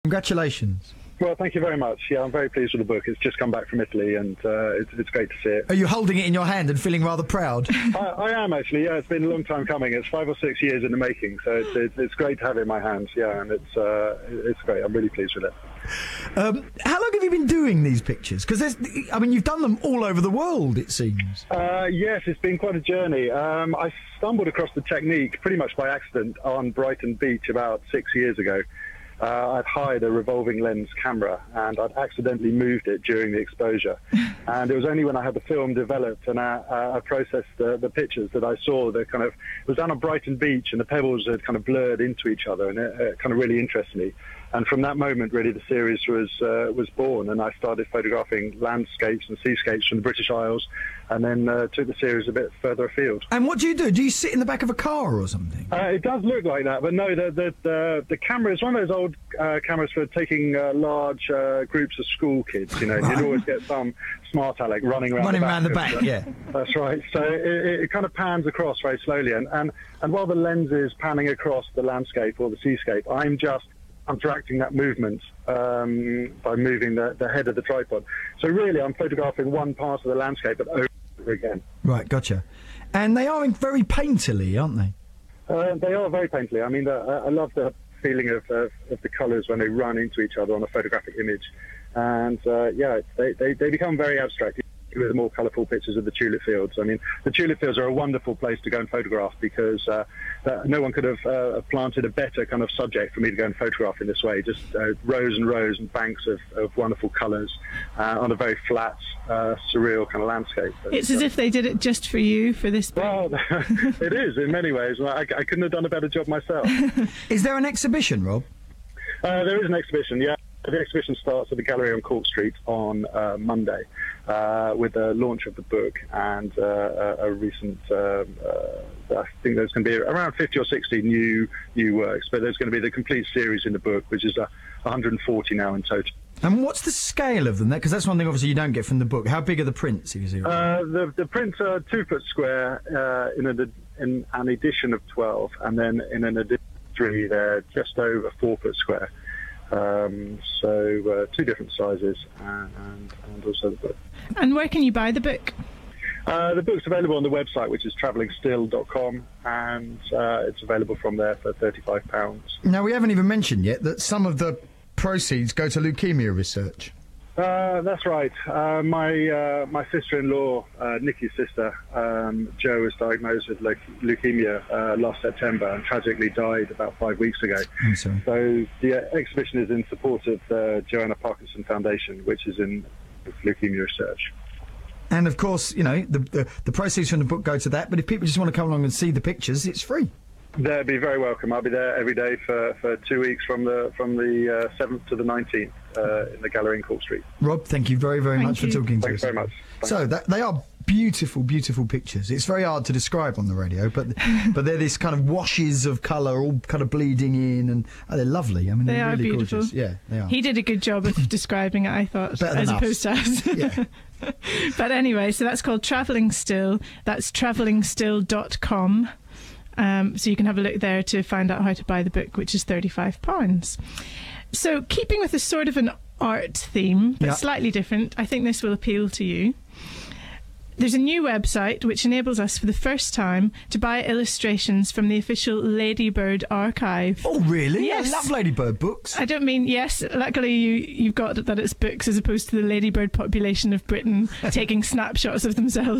Congratulations. Well, thank you very much. Yeah, I'm very pleased with the book. It's just come back from Italy, and it's great to see it. Are you holding it in your hand and feeling rather proud? I am, actually. Yeah, it's been a long time coming. It's 5 or 6 years in the making, so it's great to have it in my hands. Yeah, and it's great. I'm really pleased with it. How long have you been doing these pictures? Because you've done them all over the world, it seems. Yes, it's been quite a journey. I stumbled across the technique pretty much by accident on Brighton Beach about 6 years ago. I'd hired a revolving lens camera, and I'd accidentally moved it during the exposure. And it was only when I had the film developed and I processed the pictures that I saw that it was down on Brighton Beach, and the pebbles had kind of blurred into each other, and it kind of really interested me. And from that moment, really, the series was born, and I started photographing landscapes and seascapes from the British Isles, and then took the series a bit further afield. And what do you do? Do you sit in the back of a car or something? It does look like that, but no, the camera is one of those old cameras for taking large groups of school kids. You know, you'd always get some smart aleck running around the back. Yeah. That's right. So it kind of pans across very slowly, and while the lens is panning across the landscape or the seascape, I'm just directing that movement by moving the head of the tripod. So really, I'm photographing one part of the landscape, but over again. Right, gotcha. And they are very painterly, aren't they? They are very painterly. I mean, I love the feeling of the colours when they run into each other on a photographic image. And, they become very abstract with the more colourful pictures of the tulip fields. I mean, the tulip fields are a wonderful place to go and photograph because no one could have planted a better kind of subject for me to go and photograph in this way. Just rows and rows and banks of wonderful colours on a very flat, surreal kind of landscape. It's as if they did it just for you for this book. Well, it is in many ways. I couldn't have done a better job myself. Is there an exhibition, Rob? There is an exhibition, yeah. The exhibition starts at the gallery on Cork Street on Monday with the launch of the book and a recent, I think there's going to be around 50 or 60 new works, but there's going to be the complete series in the book, which is 140 now in total. And what's the scale of them? Because that's one thing obviously you don't get from the book. How big are the prints? If you see the prints are 2 foot square in an edition of 12, and then in an edition of 3 they're just over 4 foot square. So 2 different sizes and also the book. And where can you buy the book? The book's available on the website, which is travellingstill.com, and it's available from there for £35. Now, we haven't even mentioned yet that some of the proceeds go to leukemia research. That's right. My sister-in-law, Nikki's sister, Jo, was diagnosed with leukemia last September and tragically died about 5 weeks ago. I'm sorry. So the exhibition is in support of the Joanna Parkinson Foundation, which is in leukemia research. And of course, you know, the proceeds from the book go to that, but if people just want to come along and see the pictures, it's free. They'd be very welcome. I'll be there every day for 2 weeks from the 7th to the 19th in the gallery in Cork Street. Rob, thank you very, very much for talking to us. Thanks very much. Thanks. So they are beautiful, beautiful pictures. It's very hard to describe on the radio, but they're this kind of washes of colour, all kind of bleeding in, and they're lovely. I mean, they are really beautiful. Gorgeous. Yeah, they are. He did a good job of describing it, I thought, better as than opposed to us. Yeah. But anyway, so that's called Travelling Still. That's travellingstill.com. So you can have a look there to find out how to buy the book, which is £35. So keeping with a sort of an art theme, but slightly different, I think this will appeal to you. There's a new website which enables us for the first time to buy illustrations from the official Ladybird archive. Oh, really? Yes. I love Ladybird books. I don't mean, yes, luckily you've got that it's books as opposed to the Ladybird population of Britain taking snapshots of themselves